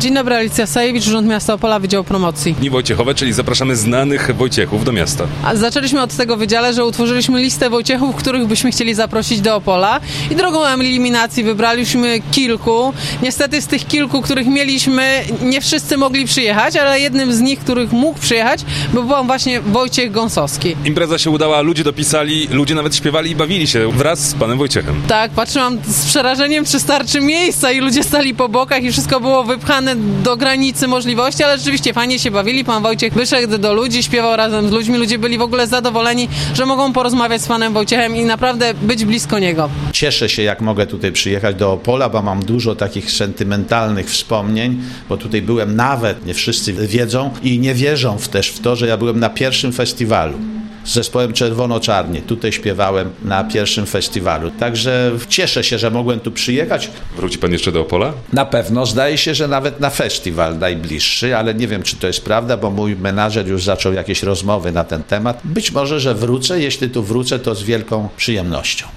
Dzień dobry, Alicja Sajewicz, Urząd Miasta Opola, Wydział Promocji. Dni Wojciechowe, czyli zapraszamy znanych Wojciechów do miasta. A zaczęliśmy od tego wydziale, że utworzyliśmy listę Wojciechów, których byśmy chcieli zaprosić do Opola i drogą eliminacji wybraliśmy kilku. Niestety z tych kilku, których mieliśmy, nie wszyscy mogli przyjechać, ale jednym z nich, których mógł przyjechać, był właśnie Wojciech Gąsowski. Impreza się udała, ludzie dopisali, ludzie nawet śpiewali i bawili się wraz z panem Wojciechem. Tak, patrzyłam z przerażeniem, czy starczy miejsca i ludzie stali po bokach i wszystko było wypchane do granicy możliwości, ale rzeczywiście fajnie się bawili. Pan Wojciech wyszedł do ludzi, śpiewał razem z ludźmi. Ludzie byli w ogóle zadowoleni, że mogą porozmawiać z panem Wojciechem i naprawdę być blisko niego. Cieszę się, jak mogę tutaj przyjechać do Opola, bo mam dużo takich sentymentalnych wspomnień, bo tutaj byłem nawet, nie wszyscy wiedzą i nie wierzą też w to, że ja byłem na pierwszym festiwalu z zespołem Czerwono-Czarnie. Tutaj śpiewałem na pierwszym festiwalu. Także cieszę się, że mogłem tu przyjechać. Wróci pan jeszcze do Opola? Na pewno. Zdaje się, że nawet na festiwal najbliższy, ale nie wiem, czy to jest prawda, bo mój menadżer już zaczął jakieś rozmowy na ten temat. Być może, że wrócę. Jeśli tu wrócę, to z wielką przyjemnością.